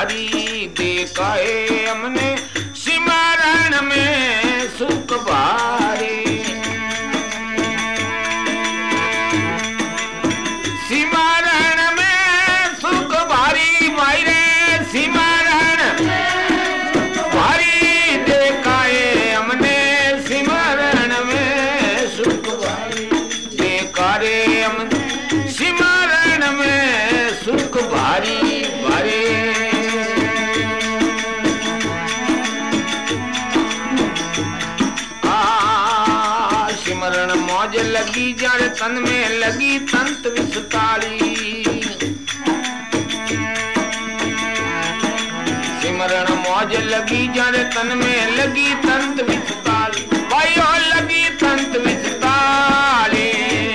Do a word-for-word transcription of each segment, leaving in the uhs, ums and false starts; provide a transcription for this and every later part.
भारी देखा है हमने सिमरण में सुख भारी। सिमरण में सुख भारी मायरे सिमरण भारी देखा है हमने सिमरण में सुख भारी देखा रे हमने सिमरण में सुख भारी भारी। सिमरण मौज लगी जारे तन में लगी तंत विस्तारी। सिमरण मौज लगी जारे तन में लगी तंत विस्तारी भाइयों लगी तंत विस्तारी।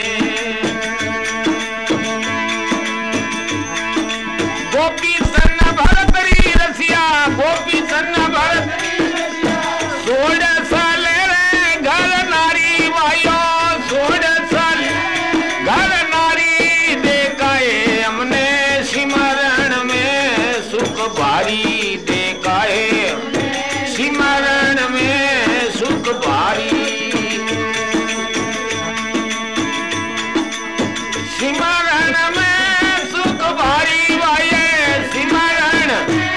गोपी सन भरत री रसिया गोपी सन भरत सोलह साल रे घर नारी भाइयों सोलह साल घर नारी देखा है हमने सिमरण में सुख भारी देखा है सिमरण में सुख भारी। सिमरण में सुख भारी भाई सिमरण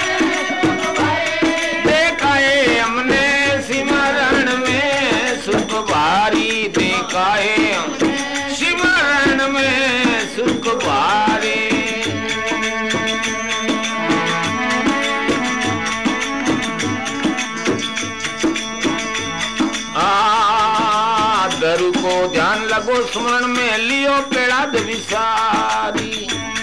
देखा है हमने सिमरण में सुख भारी देखा है सिमरण में सुख भारी। आ दरु को ध्यान लगो स्मरण में लियो पेड़ा विसारी।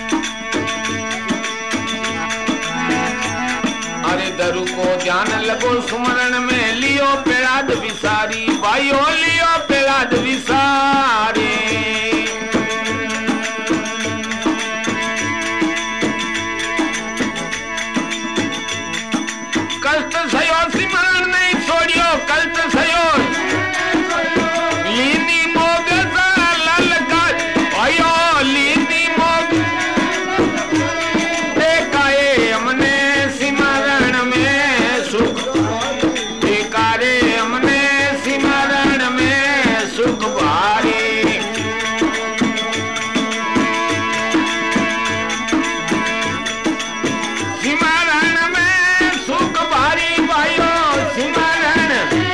अरे दरु को ध्यान लगो सुमरण में लियो पेड़ाद विसारी भाइयों लियो पेड़ाद विसारी। कष्ट सयो सिमरण नहीं छोड़ियो कष्ट सयो लीनी मोग ललकार भाइयों लीनी मोग देखा है हमने सिमरण में सुख देखा रे हमने सिमरण में सुख भारी। सिमरण में सुख भारी भाइयों सिमरण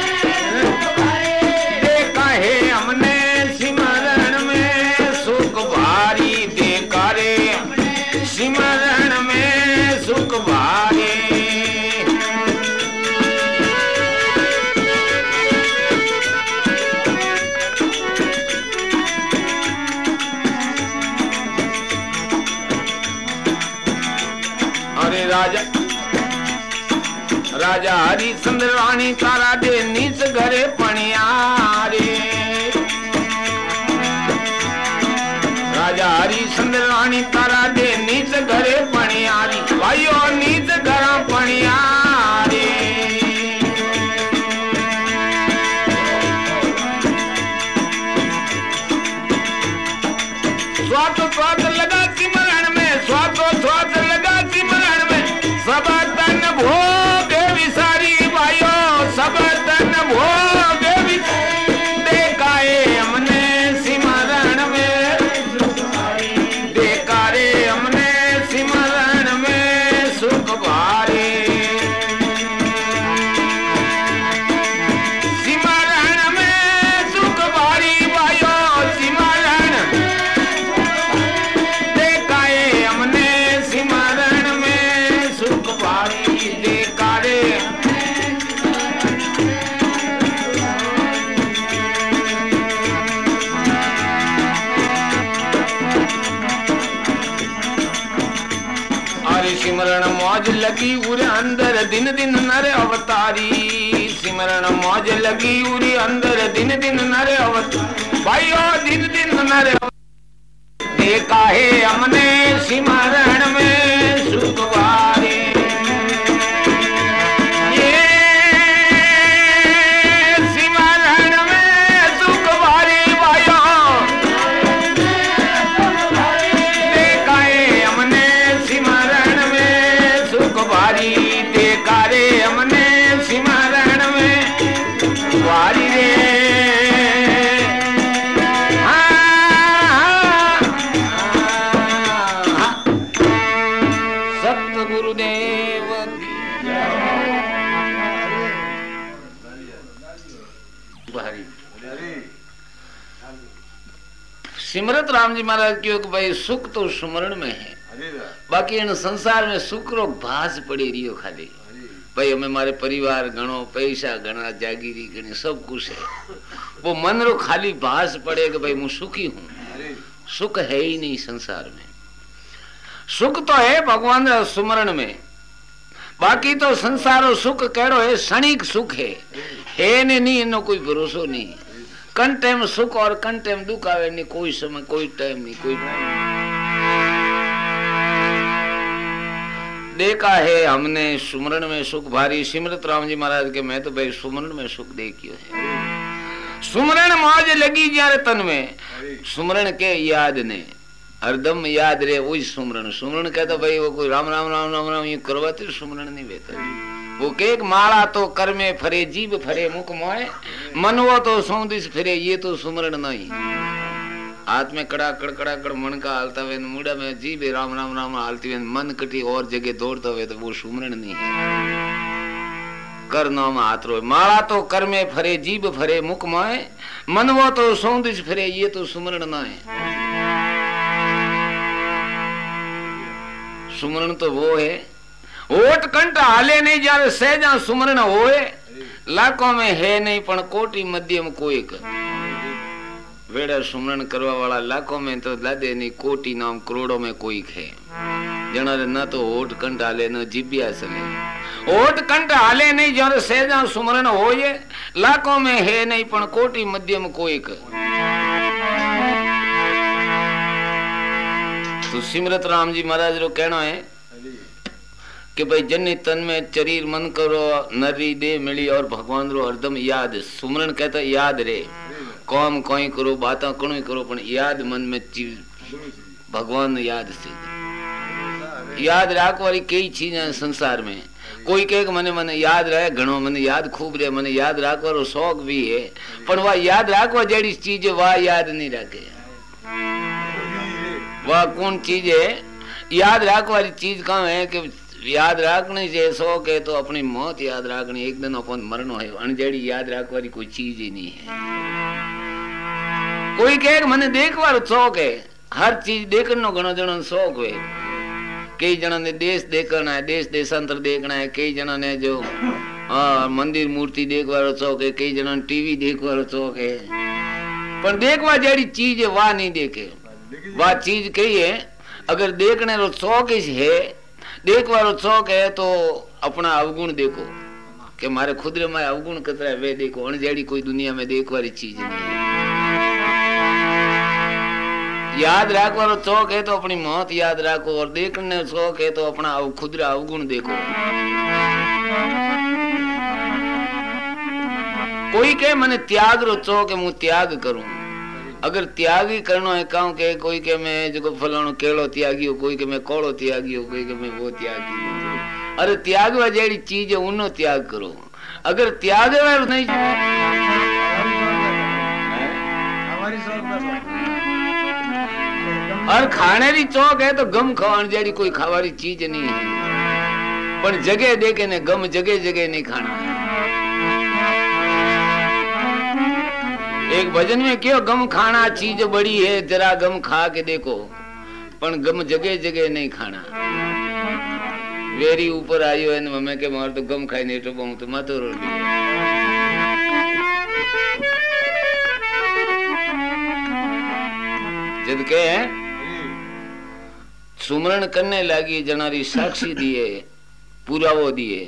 देखा है हमने सिमरण में सुख भारी देखा रे सिमरण में सुख भारी। अरे राजा राजा हरिश्चंद्र रानी तारा दे नीच घरे पणियारे। राजा हरिश्चंद्र रानी तारा दे नीच घरे पणियारी भाइयों नीच घरा पणियारी। स्वाद स्वाद लगा सिमरण में स्वाद स्वाद लगा सिमरण में सब तन भोग विसारी भाइयों सब तन भोग देखा है हमने सिमरण में देखा रे हमने सिमरण में सुख भारी। सिमरण में सुख भारी भाइयों सिमरण देखा है हमने सिमरण में सुख भारी देखा रे। अरे सिमरण मौज लगी उरे अंदर दिन दिन नर अवतारी। सिमरण मौज लगी उरे अंदर दिन दिन नर अवतारी भाइयों दिन दिन नर देखा है हमने सिमरण में सुख भारी। सिमरत राम जी महाराज क्यों कि भाई सुख तो सुमरण में है, बाकी इन संसार में सुख रो भास पड़ी रियो खाली। भाई हमें मारे परिवार गणो, पैसा गणा, जागीरी गणी, सब कुछ है, वो मन रो खाली भास पड़े कि भाई मैं सुखी हूँ। सुख है ही नहीं संसार में। सुख तो है भगवान सुमरण में, बाकी तो संसारो सुख केड़ो है, क्षणिक सुख है, है ने नहीं, इनो कोई भरोसो नहीं। कन टाइम सुख और कन टाइम दुख आवे नहीं, कोई समय कोई टाइम नहीं, कोई देखा है हमने सुमरण में सुख भारी। सिमरत राम जी महाराज के मैं तो भाई सुमरण में सुख देखियो है। सुमरण मौज लगी जारे तन में, सुमरण के याद ने हरदम याद रे वही सुमरण। सुमरण कहता भाई वो कोई राम राम राम राम राम ये करवाते सुमरण नहीं बेहतर। वो के माला तो कर में फरे, जीभ फरे मुख मोए, मनवो तो सौंदिस फिरे, ये तो सुमरण नहीं। हाथ में कड़ा कड़ कड़ा कड़ मन का हालता वे, मुड़ा में जीभ राम राम राम हालती वे, मन कटी और जगह दौड़ता हुए, तो वो सुमरण नहीं है। कर नाम हाथ रो, माला तो कर में फरे, जीभ फरे मुख मोए, मनवो तो सौंदिस फिरे, ये तो सुमरण ना है। सुमरण तो वो है, ओट कंठ हाले नहीं जारे सहजा सुमरण होए, लाखों में है नहीं पण कोटि मध्यम कोई कर। वेड़ा सुमरण करवा वाला लाखों में तो लादे नहीं, कोटि नाम करोड़ों में कोई है। जना न तो ओट कंठ हाले न जिब्या सले। ओट कंठ हाले नहीं जारे सहजा सुमरण होए, लाखों में है नहीं पण कोटि मध्यम कोई कर। तो सिमरत राम जी महाराज रो कहना है कि भाई जन्नी तन में शरीर मन करो, नरी दे मिली और भगवान रो हरदम याद। सुमरण कहता याद रे, कौम कोई करो, बातें कणो करो, पण याद मन में चीज भगवान याद से याद राख वाली कई चीज है संसार में। कोई कहे मने मने याद रहे घणो, मने याद खूब रहे, मने याद राख वालो शौक भी है, पण वह याद राखवा जेडी चीज है वह याद नहीं रखे। वह कौन चीज है याद राख वाली चीज कहाँ है कि याद रखनी से शौक है तो अपनी मौत याद रखनी, एक दिन अपन मरनो है, अनजेड़ी याद रख वाली कोई चीज ही नहीं है। कोई कहे मने देखवार शौक है, हर चीज देखने घणो जणो शौक है। कई जना ने देश देखना है, देश देशांतर देखना है, कई जना ने जो आ, मंदिर मूर्ति देखवार शौक है, कई जना टीवी देखवार शौक है, पर देखवा जेड़ी चीज है वह नहीं देखे। वह चीज कही है अगर देखने रो शौक है, देखवा रो शौक है तो अपना अवगुण देखो कि मारे खुद रे में अवगुण कतरा है वे देखो, अनजेड़ी कोई दुनिया में देखवारी चीज नहीं है। याद रखवा रो शौक है तो अपनी मौत याद रखो, और देखने शौक है तो अपना खुद रा अवगुण देखो। कोई कहे मने त्याग रो शौक है, मुझे त्याग करूं। अगर त्याग ही करनो है कहूं के कोई के मैं जो फलानो केलो त्यागी हो, कोई के मैं कोड़ो त्यागी हो, कोई के मैं वो त्यागी हो। अरे त्याग वा जेड़ी चीज है उन्नो त्याग करो। अगर त्याग नहीं और खाने री चौक है तो गम खावन जेड़ी कोई खावारी चीज नहीं है, पर जगह देखे ने गम जगह जगह नहीं खाना है। एक भजन में क्यों गम खाना चीज बड़ी है, जरा गम खा के देखो, पर गम जगह जगह नहीं खाना। वेरी ऊपर आयो है मम्मी के मार तो गम खाई नहीं तो बहु तो मत रो जद के सुमरण करने लगी जनारी साक्षी दिए पूरा वो दिए।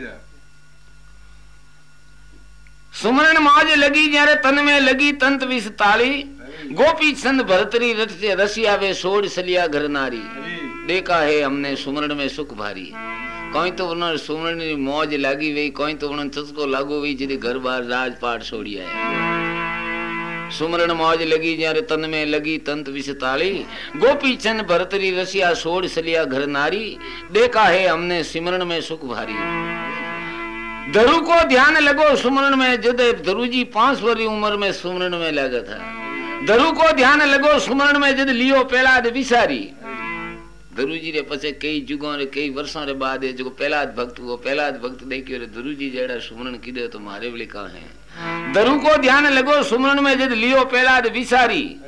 सुमरण मौज लगी जारे तन में लगी तंत विष ताली, गोपी छंद भरतरी रसिया वे सोड़ सलिया घर नारी। देखा है हमने सुमरण में सुख भारी, कोई तो उन्होंने सुमरण की मौज लागी वही, कोई तो उन्होंने चस्को लागू वही जिधे घर बार राजपाट छोड़िया है। सुमरण मौज लगी जारे तन में लगी तंत विष ताली, गोपी छंद भरतरी रसिया सोड़ सलिया घर नारी। देखा है हमने सिमरण में सुख भारी। धरु को ध्यान लगो सुमरण में, जब धरु जी पांच वर्ष उम्र में सुमरण में लगा था। धरु को ध्यान लगो सुमरण में, जब लियो पहलाद विसारी। धरु जी रे पछे कई जुगों रे कई वर्षों रे बाद जो पहलाद भक्त वो पहलाद भक्त देखियो रे धरु जी जेड़ा सुमरण कीधे तो मारे वली का है। धरु को ध्यान लगो सुमरण में, जब लियो पहलाद विसारी।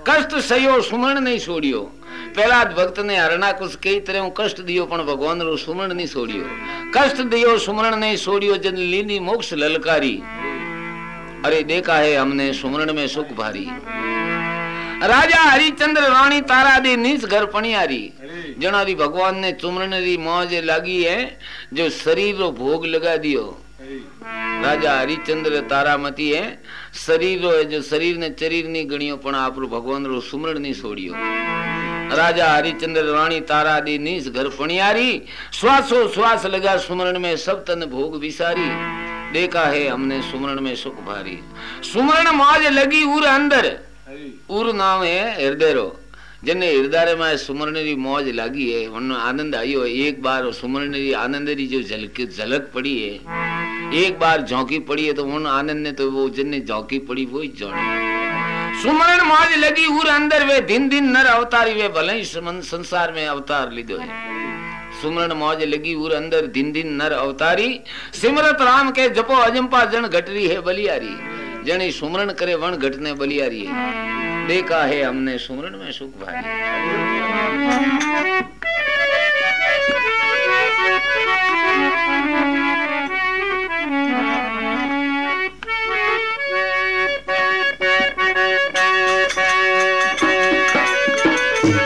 कष्ट सह्यो सुमरण नहीं छोड़ियो। पहला भक्त ने हरणा कुछ कई तरह कष्ट दियो पण भगवान रो सुमरण नहीं छोड़ियो। कष्ट दियो सुमरण नहीं छोड़ियो जन लीनी मोक्ष ललकारी। अरे देखा है हमने सुमरण में सुख भारी। राजा हरिचंद्र रानी तारा दी नीच घर पणियारी। जनारी भगवान ने सुमरण री मौज लागी है जो शरीर रो भोग लगा दियो। राजा हरिचंद्र तारामती है शरीर रो है जो शरीर ने शरीर नहीं गणियो पण आपरो भगवान रो सुमरण नहीं छोड़ियो। राजा हरिचंद्र रानी तारा दी नीच घर पणियारी। श्वासो श्वास लगा सुमरण में सब तन भोग विसारी। देखा है हमने सुमरण में सुख भारी। सुमरण मौज लगी उर अंदर। उर नाम है हृदय रो। जिन्हें हृदय में सुमरण री मौज लगी है उन आनंद आयो। एक बार सुमरण री आनंद री जो झलक झलक पड़ी है, एक बार झोंकी पड़ी है तो उन आनंद ने तो वो जिन्हें झोंकी पड़ी वो ही जाने। सुमरण मौज लगी उर अंदर वे दिन दिन नर अवतारी वे भले ही संसार में अवतार लीधो है। सुमरण मौज लगी उर अंदर दिन दिन नर अवतारी। सिमरत राम के जपो अजंपा जन घटरी है बलियारी। जनी सुमरण करे वन घटने बलियारी है। देखा है हमने सुमरण में सुख भारी।